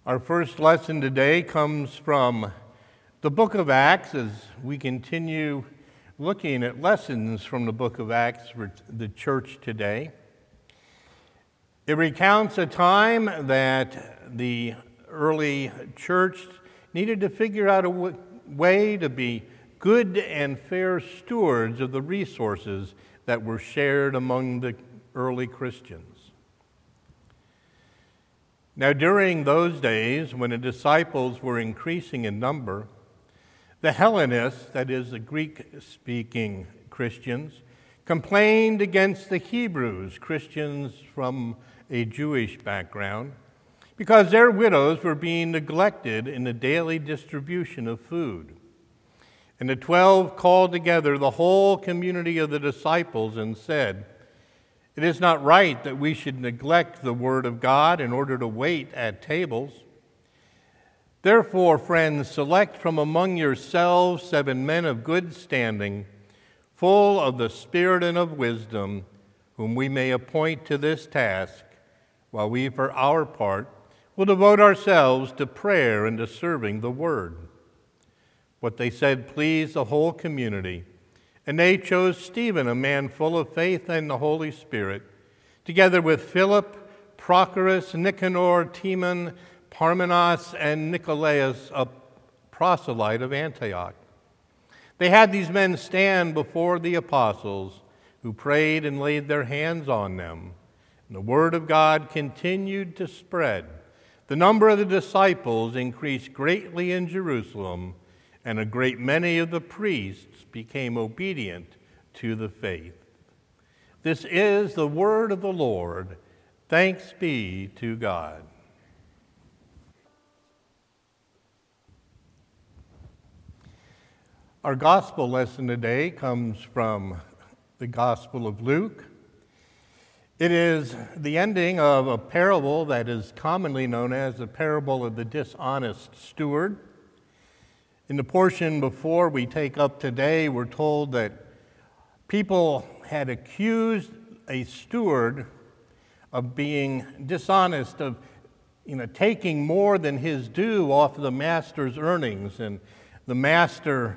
Our first lesson today comes from the book of Acts as we continue looking at lessons from the book of Acts for the church today. It recounts a time that the early church needed to figure out a way to be good and fair stewards of the resources that were shared among the early Christians. Now, during those days, when the disciples were increasing in number, the Hellenists, that is, the Greek-speaking Christians, complained against the Hebrews, Christians from a Jewish background, because their widows were being neglected in the daily distribution of food. And the 12 called together the whole community of the disciples and said, "It is not right that we should neglect the word of God in order to wait at tables. Therefore, friends, select from among yourselves 7 men of good standing, full of the Spirit and of wisdom, whom we may appoint to this task, while we, for our part, will devote ourselves to prayer and to serving the word." What they said pleased the whole community, and they chose Stephen, a man full of faith and the Holy Spirit, together with Philip, Prochorus, Nicanor, Timon, Parmenas, and Nicolaus, a proselyte of Antioch. They had these men stand before the apostles, who prayed and laid their hands on them. And the word of God continued to spread. The number of the disciples increased greatly in Jerusalem, and a great many of the priests became obedient to the faith. This is the word of the Lord. Thanks be to God. Our gospel lesson today comes from the Gospel of Luke. It is the ending of a parable that is commonly known as the parable of the dishonest steward. In the portion before we take up today, we're told that people had accused a steward of being dishonest, of taking more than his due off of the master's earnings. And the master,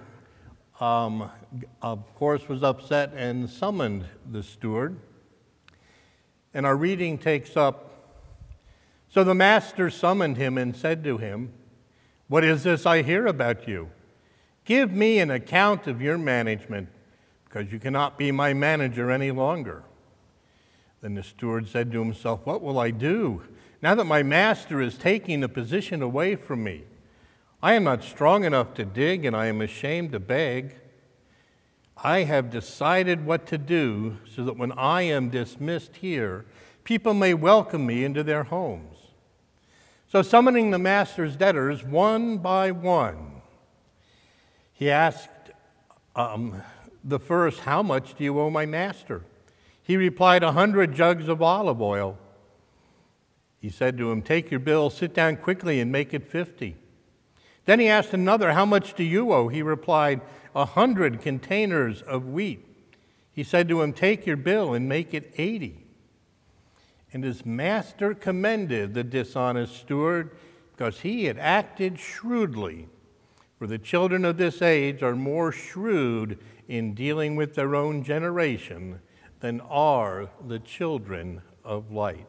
of course, was upset and summoned the steward. And our reading takes up, "So the master summoned him and said to him, 'What is this I hear about you? Give me an account of your management, because you cannot be my manager any longer.' Then the steward said to himself, 'What will I do now that my master is taking the position away from me? I am not strong enough to dig, and I am ashamed to beg. I have decided what to do so that when I am dismissed here, people may welcome me into their homes.' So summoning the master's debtors one by one, he asked the first, 'How much do you owe my master?' He replied, 100 jugs of olive oil. He said to him, 'Take your bill, sit down quickly and make it 50. Then he asked another, 'How much do you owe?' He replied, 100 containers of wheat. He said to him, 'Take your bill and make it 80. And his master commended the dishonest steward because he had acted shrewdly. For the children of this age are more shrewd in dealing with their own generation than are the children of light.'"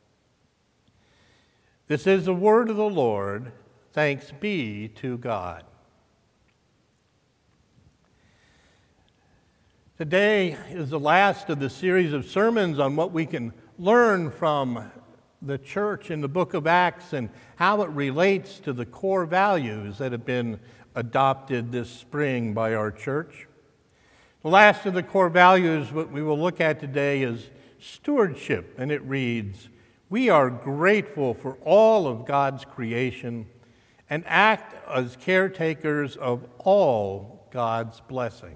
This is the word of the Lord. Thanks be to God. Today is the last of the series of sermons on what we can learn from the church in the book of Acts and how it relates to the core values that have been adopted this spring by our church. The last of the core values what we will look at today is stewardship, and it reads, "We are grateful for all of God's creation and act as caretakers of all God's blessings."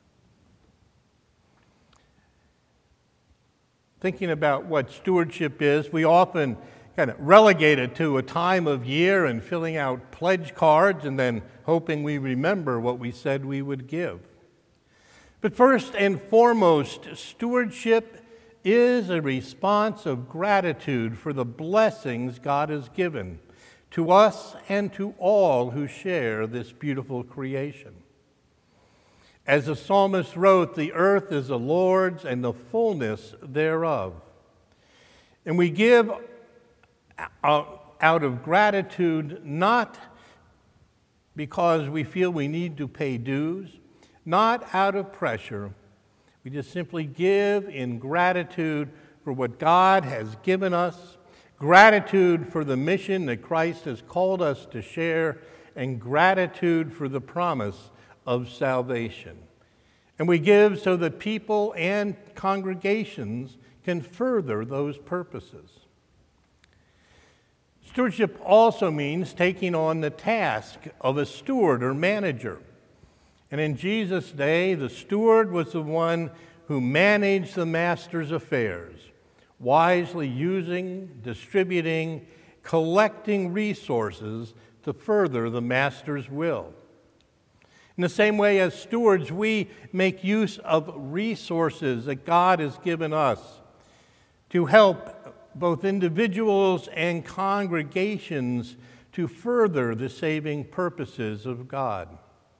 Thinking about what stewardship is, we often kind of relegate it to a time of year and filling out pledge cards and then hoping we remember what we said we would give. But first and foremost, stewardship is a response of gratitude for the blessings God has given to us and to all who share this beautiful creation. As the psalmist wrote, the earth is the Lord's and the fullness thereof. And we give out of gratitude, not because we feel we need to pay dues, not out of pressure. We just simply give in gratitude for what God has given us, gratitude for the mission that Christ has called us to share, and gratitude for the promise of salvation. And we give so that people and congregations can further those purposes. Stewardship also means taking on the task of a steward or manager. And in Jesus' day, the steward was the one who managed the master's affairs, wisely using, distributing, collecting resources to further the master's will. In the same way as stewards, we make use of resources that God has given us to help both individuals and congregations to further the saving purposes of God.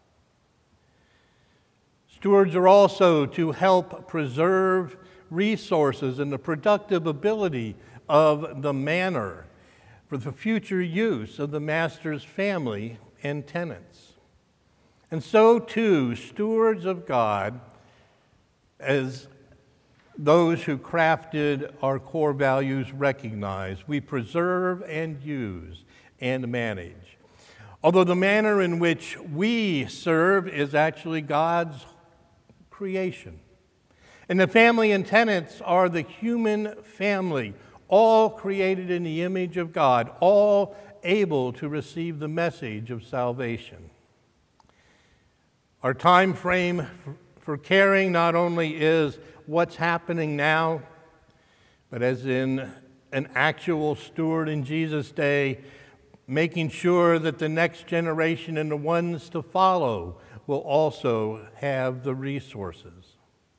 Stewards are also to help preserve resources and the productive ability of the manor for the future use of the master's family and tenants. And so too, stewards of God, as those who crafted our core values recognize, we preserve and use and manage. Although the manner in which we serve is actually God's creation. And the family and tenants are the human family, all created in the image of God, all able to receive the message of salvation. Our time frame for caring not only is what's happening now, but as in an actual steward in Jesus' day, making sure that the next generation and the ones to follow will also have the resources.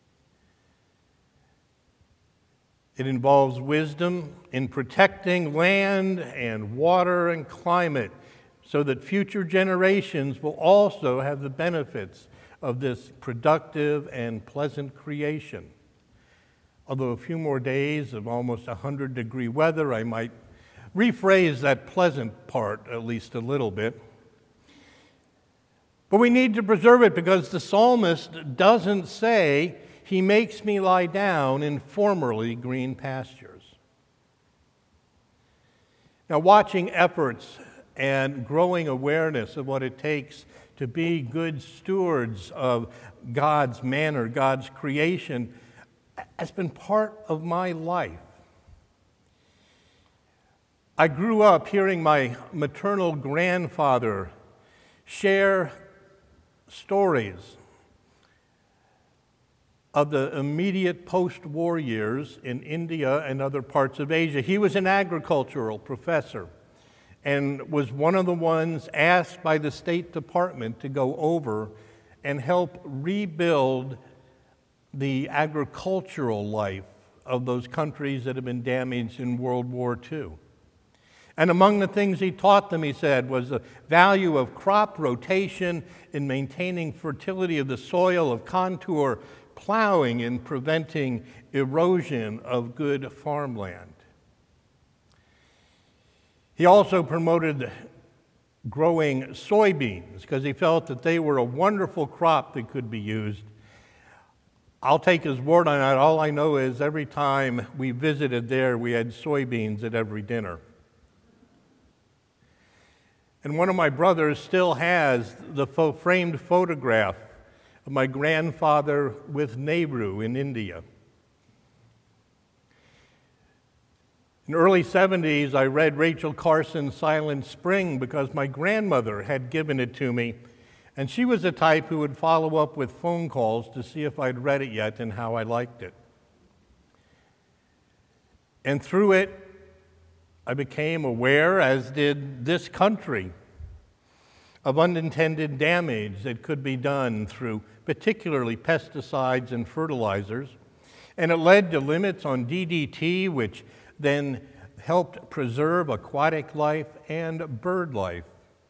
It involves wisdom in protecting land and water and climate so that future generations will also have the benefits of this productive and pleasant creation. Although a few more days of almost 100-degree weather, I might rephrase that pleasant part at least a little bit. But we need to preserve it because the psalmist doesn't say, "He makes me lie down in formerly green pastures." Now, watching efforts and growing awareness of what it takes to be good stewards of God's manor, God's creation, has been part of my life. I grew up hearing my maternal grandfather share stories of the immediate post-war years in India and other parts of Asia. He was an agricultural professor and was one of the ones asked by the State Department to go over and help rebuild the agricultural life of those countries that had been damaged in World War II. And among the things he taught them, he said, was the value of crop rotation in maintaining fertility of the soil, of contour plowing and preventing erosion of good farmland. He also promoted growing soybeans because he felt that they were a wonderful crop that could be used. I'll take his word on that. All I know is every time we visited there, we had soybeans at every dinner. And one of my brothers still has the framed photograph of my grandfather with Nehru in India. In the early 70s, I read Rachel Carson's Silent Spring because my grandmother had given it to me, and she was the type who would follow up with phone calls to see if I'd read it yet and how I liked it. And through it, I became aware, as did this country, of unintended damage that could be done through particularly pesticides and fertilizers. And it led to limits on DDT, which then helped preserve aquatic life and bird life.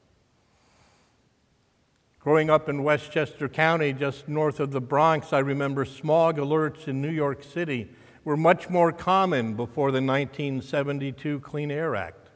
Growing up in Westchester County, just north of the Bronx, I remember smog alerts in New York City were much more common before the 1972 Clean Air Act.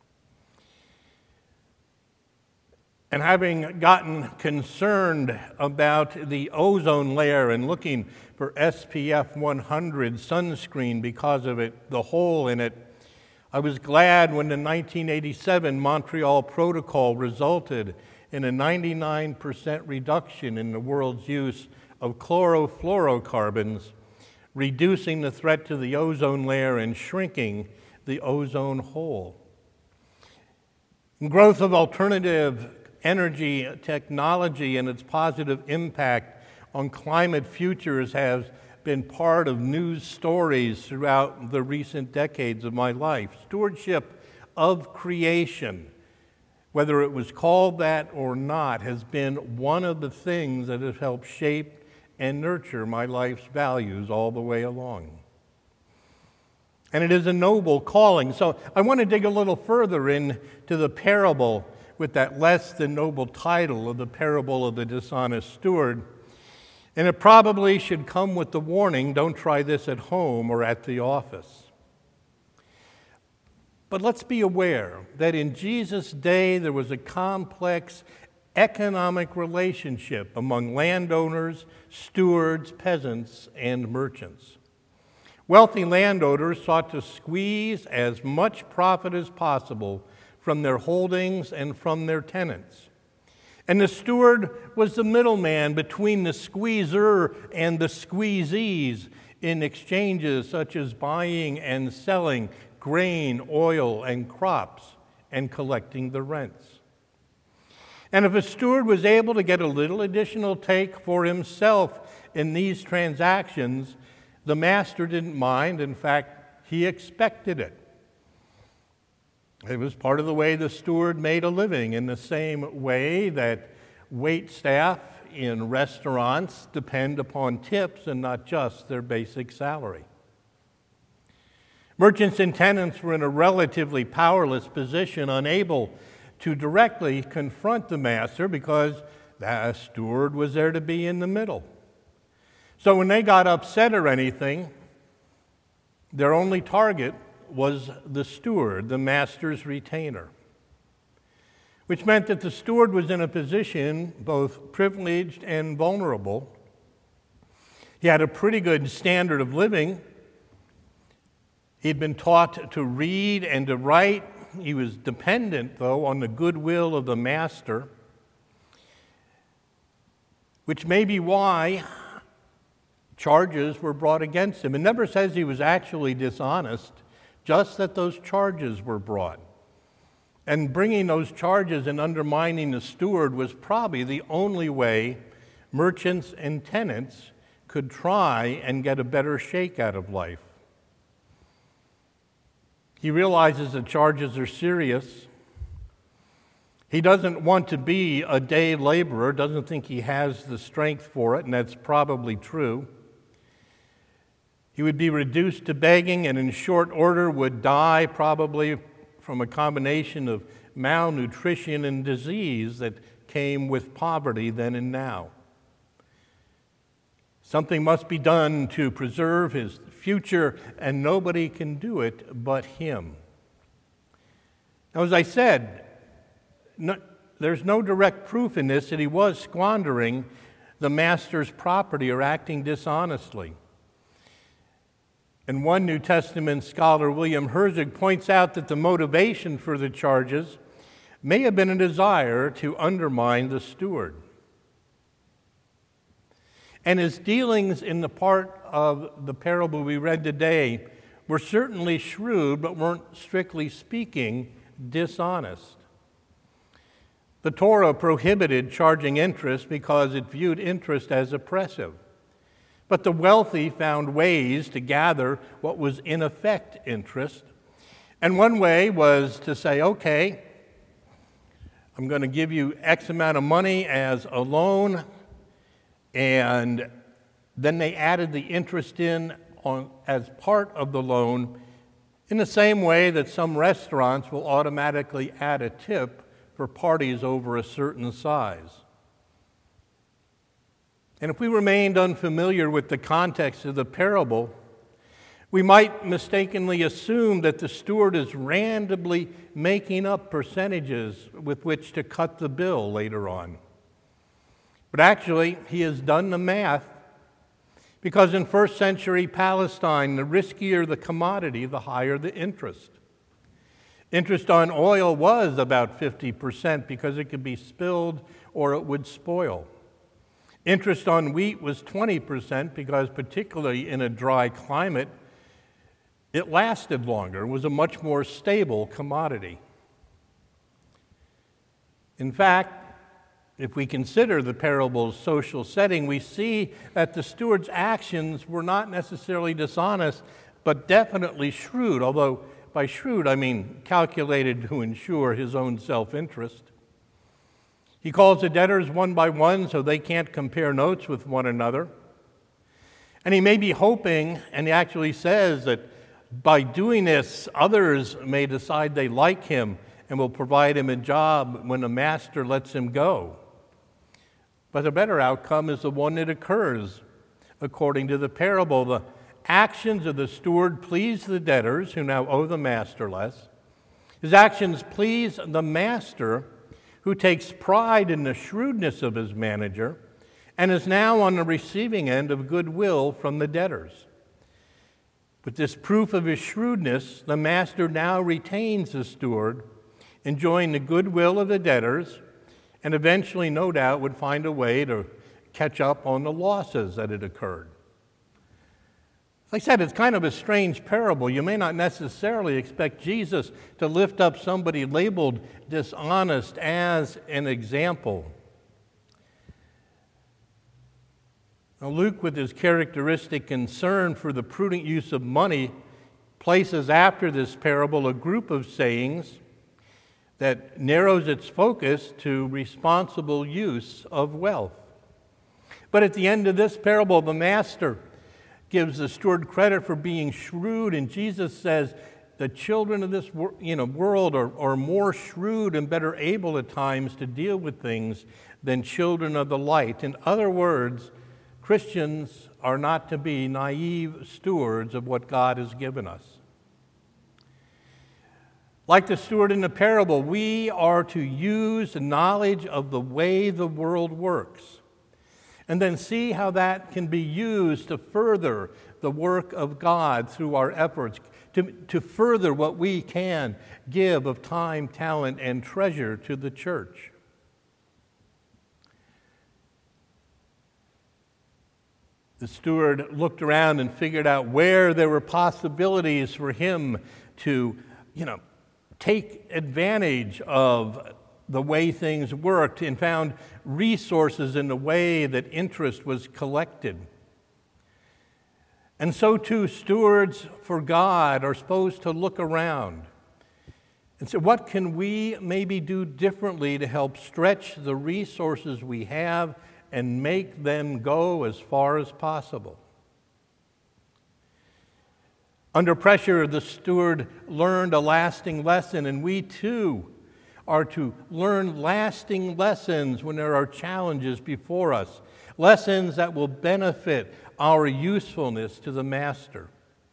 And having gotten concerned about the ozone layer and looking for SPF 100 sunscreen because of it, the hole in it, I was glad when the 1987 Montreal Protocol resulted in a 99% reduction in the world's use of chlorofluorocarbons, reducing the threat to the ozone layer and shrinking the ozone hole. Growth of alternative energy technology and its positive impact on climate futures has been part of news stories throughout the recent decades of my life. Stewardship of creation, whether it was called that or not, has been one of the things that has helped shape and nurture my life's values all the way along. And it is a noble calling. So I want to dig a little further into the parable with that less than noble title of the parable of the dishonest steward. And it probably should come with the warning, don't try this at home or at the office. But let's be aware that in Jesus' day there was a complex economic relationship among landowners, stewards, peasants, and merchants. Wealthy landowners sought to squeeze as much profit as possible from their holdings and from their tenants. And the steward was the middleman between the squeezer and the squeezees in exchanges such as buying and selling grain, oil, and crops, and collecting the rents. And if a steward was able to get a little additional take for himself in these transactions, the master didn't mind. In fact, he expected it. It was part of the way the steward made a living, in the same way that wait staff in restaurants depend upon tips and not just their basic salary. Merchants and tenants were in a relatively powerless position, unable to directly confront the master because the steward was there to be in the middle. So when they got upset or anything, their only target was the steward, the master's retainer, which meant that the steward was in a position both privileged and vulnerable. He had a pretty good standard of living. He'd been taught to read and to write. He was dependent, though, on the goodwill of the master, which may be why charges were brought against him. It never says he was actually dishonest, just that those charges were brought. And bringing those charges and undermining the steward was probably the only way merchants and tenants could try and get a better shake out of life. He realizes the charges are serious. He doesn't want to be a day laborer, doesn't think he has the strength for it, and that's probably true. He would be reduced to begging and in short order would die probably from a combination of malnutrition and disease that came with poverty then and now. Something must be done to preserve his future, and nobody can do it but him. Now, as I said, there's no direct proof in this that he was squandering the master's property or acting dishonestly. And one New Testament scholar, William Herzig, points out that the motivation for the charges may have been a desire to undermine the steward. And his dealings in the part of the parable we read today were certainly shrewd, but weren't, strictly speaking, dishonest. The Torah prohibited charging interest because it viewed interest as oppressive. But the wealthy found ways to gather what was in effect interest. And one way was to say, okay, I'm going to give you X amount of money as a loan, and then they added the interest in as part of the loan In the same way that some restaurants will automatically add a tip for parties over a certain size. And if we remained unfamiliar with the context of the parable, we might mistakenly assume that the steward is randomly making up percentages with which to cut the bill later on. But actually, he has done the math, because in first century Palestine, the riskier the commodity, the higher the interest. Interest on oil was about 50% because it could be spilled or it would spoil. Interest on wheat was 20% because, particularly in a dry climate, it lasted longer. It was a much more stable commodity. In fact, if we consider the parable's social setting, we see that the steward's actions were not necessarily dishonest, but definitely shrewd, although by shrewd I mean calculated to ensure his own self-interest. He calls the debtors one by one so they can't compare notes with one another. And he may be hoping, and he actually says that by doing this, others may decide they like him and will provide him a job when the master lets him go. But the better outcome is the one that occurs according to the parable. The actions of the steward please the debtors, who now owe the master less. His actions please the master, who takes pride in the shrewdness of his manager and is now on the receiving end of goodwill from the debtors. With this proof of his shrewdness, the master now retains the steward, enjoying the goodwill of the debtors, and eventually, no doubt, would find a way to catch up on the losses that had occurred. Like I said, it's kind of a strange parable. You may not necessarily expect Jesus to lift up somebody labeled dishonest as an example. Now, Luke, with his characteristic concern for the prudent use of money, places after this parable a group of sayings that narrows its focus to responsible use of wealth. But at the end of this parable, the master gives the steward credit for being shrewd, and Jesus says the children of this world are more shrewd and better able at times to deal with things than children of the light. In other words, Christians are not to be naive stewards of what God has given us. Like the steward in the parable, we are to use the knowledge of the way the world works and then see how that can be used to further the work of God through our efforts, to further what we can give of time, talent, and treasure to the church. The steward looked around and figured out where there were possibilities for him to, take advantage of the way things worked, and found resources in the way that interest was collected. And so too, stewards for God are supposed to look around and say, what can we maybe do differently to help stretch the resources we have and make them go as far as possible? Under pressure, the steward learned a lasting lesson, and we too are to learn lasting lessons when there are challenges before us, lessons that will benefit our usefulness to the Master.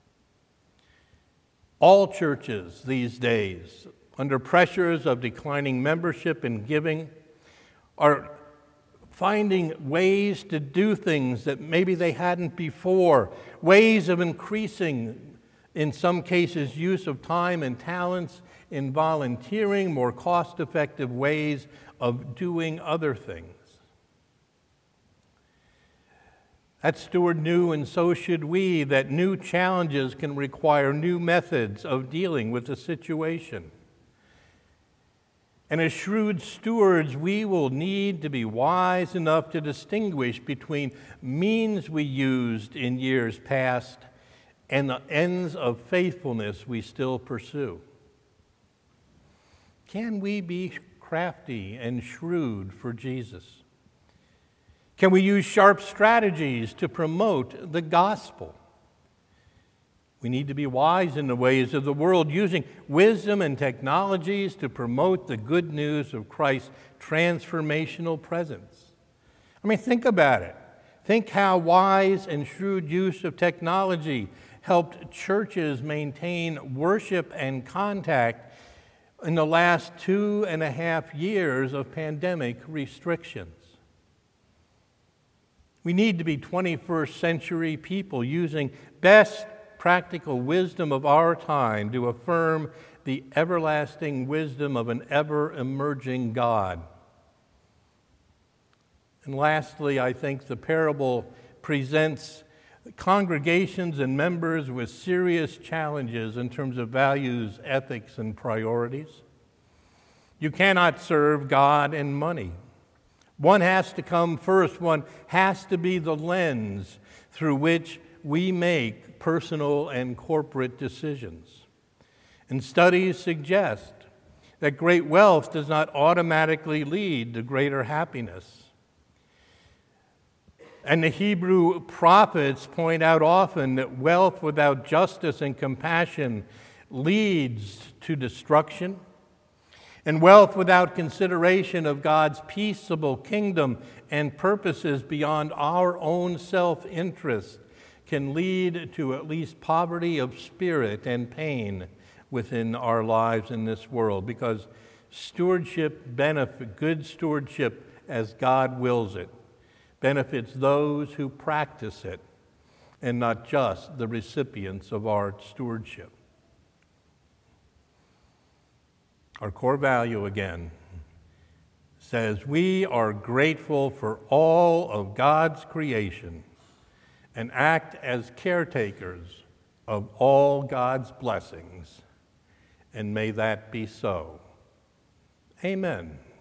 All churches these days, under pressures of declining membership and giving, are finding ways to do things that maybe they hadn't before, ways of increasing, in some cases, use of time and talents in volunteering, more cost-effective ways of doing other things. That steward knew, and so should we, that new challenges can require new methods of dealing with the situation. And as shrewd stewards, we will need to be wise enough to distinguish between means we used in years past and the ends of faithfulness we still pursue. Can we be crafty and shrewd for Jesus? Can we use sharp strategies to promote the gospel? We need to be wise in the ways of the world, using wisdom and technologies to promote the good news of Christ's transformational presence. I mean, think about it. Think how wise and shrewd use of technology helped churches maintain worship and contact in the last 2.5 years of pandemic restrictions. We need to be 21st century people using best practical wisdom of our time to affirm the everlasting wisdom of an ever-emerging God. And lastly, I think the parable presents congregations and members with serious challenges in terms of values, ethics, and priorities. You cannot serve God and money. One has to come first. One has to be the lens through which we make personal and corporate decisions. And studies suggest that great wealth does not automatically lead to greater happiness. And the Hebrew prophets point out often that wealth without justice and compassion leads to destruction, and wealth without consideration of God's peaceable kingdom and purposes beyond our own self-interest can lead to at least poverty of spirit and pain within our lives in this world, because good stewardship as God wills it, benefits those who practice it and not just the recipients of our stewardship. Our core value again says we are grateful for all of God's creation and act as caretakers of all God's blessings, and may that be so. Amen.